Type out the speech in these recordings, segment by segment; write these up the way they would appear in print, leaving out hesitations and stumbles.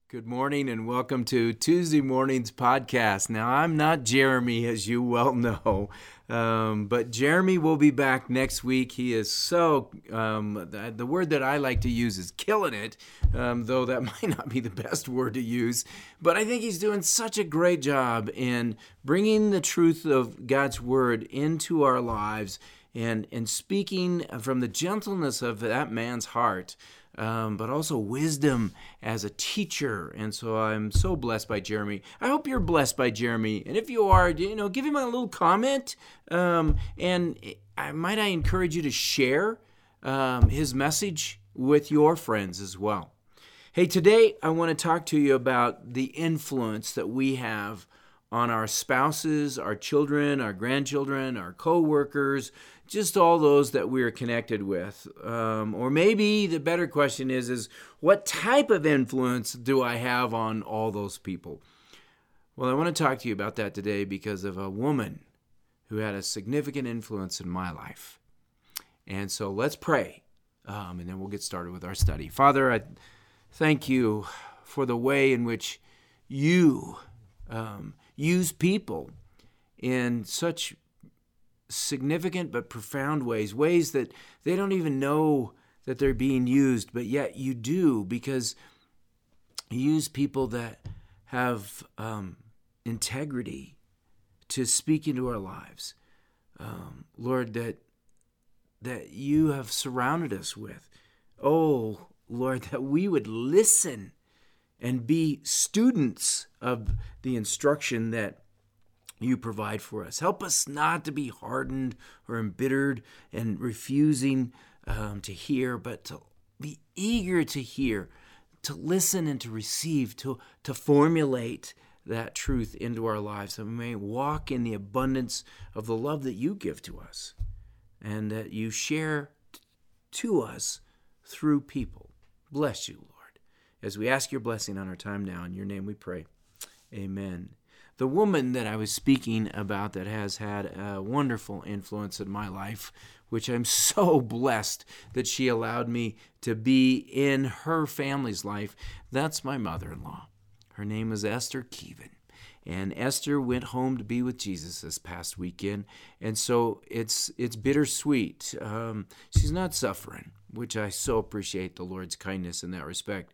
Good morning and welcome to Tuesday morning's podcast. Now, I'm not Jeremy, as you well know, but Jeremy will be back next week. He is the word that I like to use is killing it, though that might not be the best word to use. But I think he's doing such a great job in bringing the truth of God's word into our lives and speaking from the gentleness of that man's heart. But also wisdom as a teacher. And so I'm so blessed by Jeremy. I hope you're blessed by Jeremy. And if you are, give him a little comment. And might I encourage you to share his message with your friends as well. Hey, today I want to talk to you about the influence that we have on our spouses, our children, our grandchildren, our co-workers, just all those that we're connected with. Or maybe the better question is what type of influence do I have on all those people? Well, I want to talk to you about that today because of a woman who had a significant influence in my life. And so let's pray, and then we'll get started with our study. Father, I thank you for the way in which you use people in such significant but profound ways that they don't even know that they're being used, but yet you do, because you use people that have integrity to speak into our lives. Lord, that you have surrounded us with. Oh, Lord, that we would listen and be students of the instruction that you provide for us. Help us not to be hardened or embittered and refusing to hear, but to be eager to hear, to listen and to receive, to formulate that truth into our lives, that we may walk in the abundance of the love that you give to us and that you share to us through people. Bless you, Lord, as we ask your blessing on our time now. In your name we pray. Amen. The woman that I was speaking about that has had a wonderful influence in my life, which I'm so blessed that she allowed me to be in her family's life, that's my mother-in-law. Her name is Esther Keevan. And Esther went home to be with Jesus this past weekend, and so it's bittersweet. She's not suffering, which I so appreciate the Lord's kindness in that respect.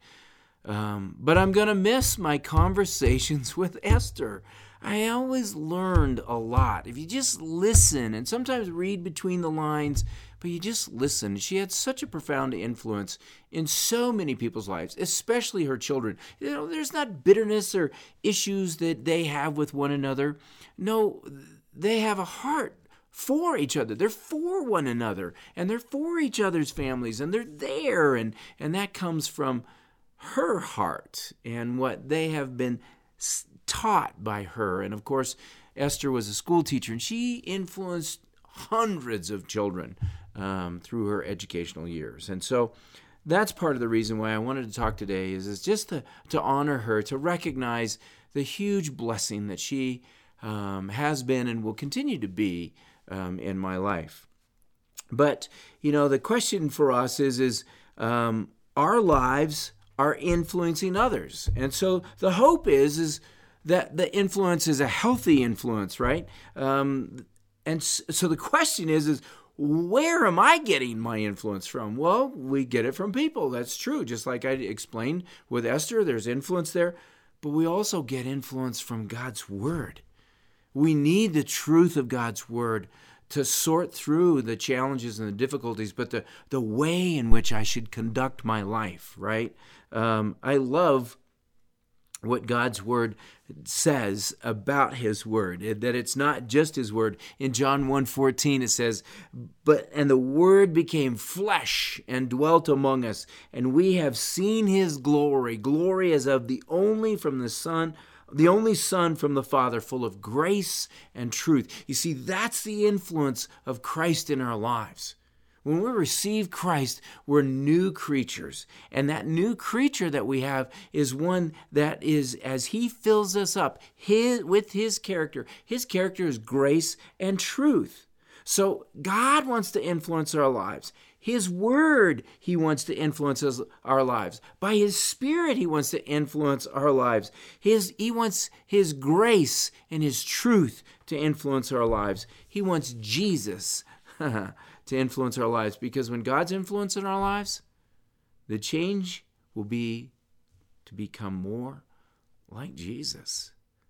But I'm going to miss my conversations with Esther. I always learned a lot. If you just listen and sometimes read between the lines, but you just listen. She had such a profound influence in so many people's lives, especially her children. There's not bitterness or issues that they have with one another. No, they have a heart for each other. They're for one another, and they're for each other's families, and they're there, and that comes from her heart and what they have been taught by her. And of course, Esther was a school teacher, and she influenced hundreds of children through her educational years. And so that's part of the reason why I wanted to talk today is just to honor her, to recognize the huge blessing that she has been and will continue to be in my life. But, the question for us is our lives are influencing others. And so the hope is that the influence is a healthy influence, right? And so the question is where am I getting my influence from? Well, we get it from people. That's true. Just like I explained with Esther, there's influence there. But we also get influence from God's word. We need the truth of God's word to sort through the challenges and the difficulties, but the way in which I should conduct my life, right? I love what God's word says about his word, that it's not just his word. In John 1:14 it says, and the word became flesh and dwelt among us, and we have seen his glory as of the only Son from the Father, full of grace and truth. You see, that's the influence of Christ in our lives. When we receive Christ, we're new creatures. And that new creature that we have is one that is, as he fills us up with his character is grace and truth. So God wants to influence our lives. His Word, He wants to influence our lives. By His Spirit, He wants to influence our lives. He wants His grace and His truth to influence our lives. He wants Jesus to influence our lives, because when God's influencing our lives, the change will be to become more like Jesus.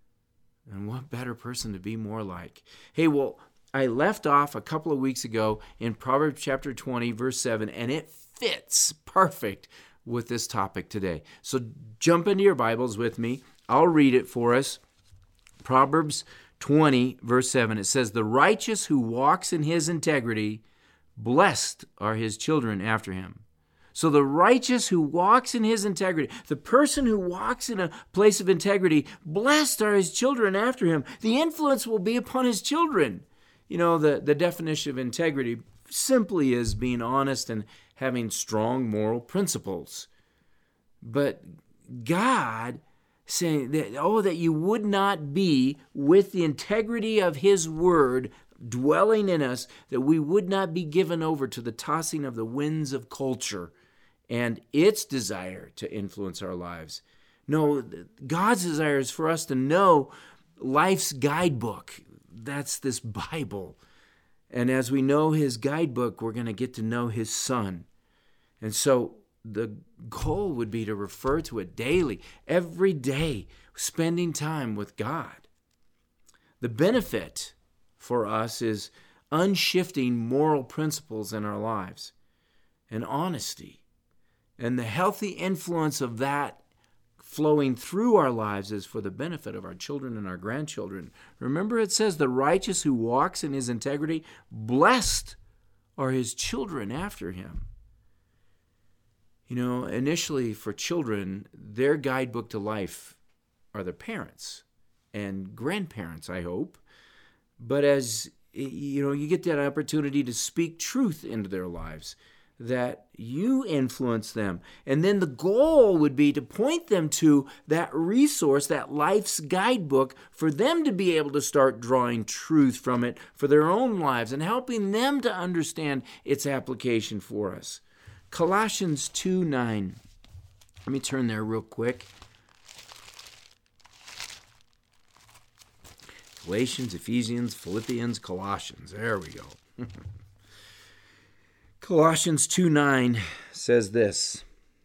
And what better person to be more like? Hey, well, I left off a couple of weeks ago in Proverbs chapter 20, verse 7, and it fits perfect with this topic today. So jump into your Bibles with me. I'll read it for us. Proverbs 20, verse 7, it says, "The righteous who walks in his integrity, blessed are his children after him." So the righteous who walks in his integrity, the person who walks in a place of integrity, blessed are his children after him. The influence will be upon his children. You know, the definition of integrity simply is being honest and having strong moral principles. But God saying that you would not be with the integrity of His Word dwelling in us, that we would not be given over to the tossing of the winds of culture and its desire to influence our lives. No, God's desire is for us to know life's guidebook. That's this Bible. And as we know His guidebook, we're going to get to know His Son. And so the goal would be to refer to it daily, every day, spending time with God. The benefit for us is unshifting moral principles in our lives and honesty. And the healthy influence of that flowing through our lives is for the benefit of our children and our grandchildren. Remember, it says, "The righteous who walks in his integrity, blessed are his children after him." You know, initially for children, their guidebook to life are their parents and grandparents, I hope. But as you get that opportunity to speak truth into their lives, that you influence them. And then the goal would be to point them to that resource, that life's guidebook, for them to be able to start drawing truth from it for their own lives and helping them to understand its application for us. Colossians 2:9. Let me turn there real quick. Galatians, Ephesians, Philippians, Colossians. There we go. Colossians 2:9 says this,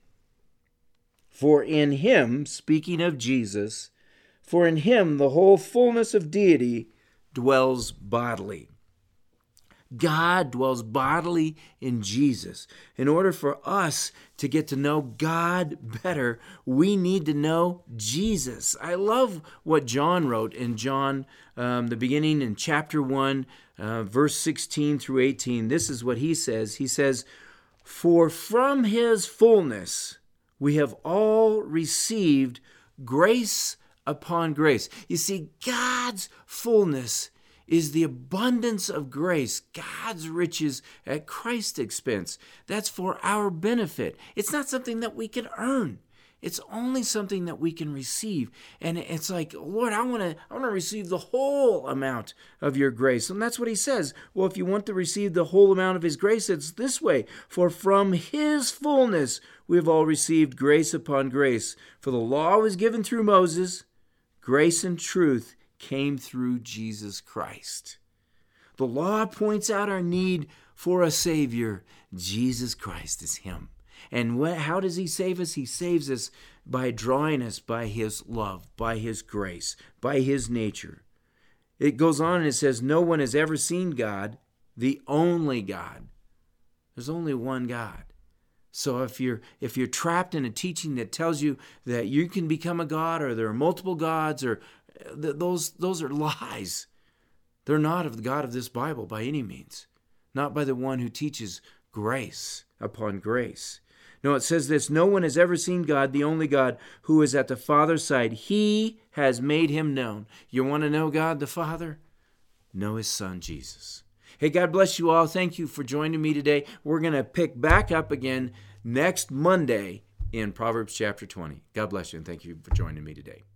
"For in Him," speaking of Jesus, "for in Him the whole fullness of deity dwells bodily." God dwells bodily in Jesus. In order for us to get to know God better, we need to know Jesus. I love what John wrote in John, the beginning in chapter 1, verse 16 through 18. This is what he says. He says, "For from His fullness we have all received grace upon grace." You see, God's fullness is the abundance of grace, God's riches at Christ's expense. That's for our benefit. It's not something that we can earn. It's only something that we can receive. And it's like, "Lord, I want to receive the whole amount of your grace." And that's what he says. Well, if you want to receive the whole amount of his grace, it's this way. "For from His fullness we have all received grace upon grace. For the law was given through Moses, grace and truth came through Jesus Christ." The law points out our need for a Savior. Jesus Christ is Him. And how does He save us? He saves us by drawing us by His love, by His grace, by His nature. It goes on and it says, "No one has ever seen God, the only God." There's only one God. So if you're trapped in a teaching that tells you that you can become a god, or there are multiple gods, or those are lies. They're not of the God of this Bible by any means. Not by the one who teaches grace upon grace. No, it says this, "No one has ever seen God, the only God, who is at the Father's side. He has made Him known." You want to know God the Father? Know His Son, Jesus. Hey, God bless you all. Thank you for joining me today. We're going to pick back up again next Monday in Proverbs chapter 20. God bless you, and thank you for joining me today.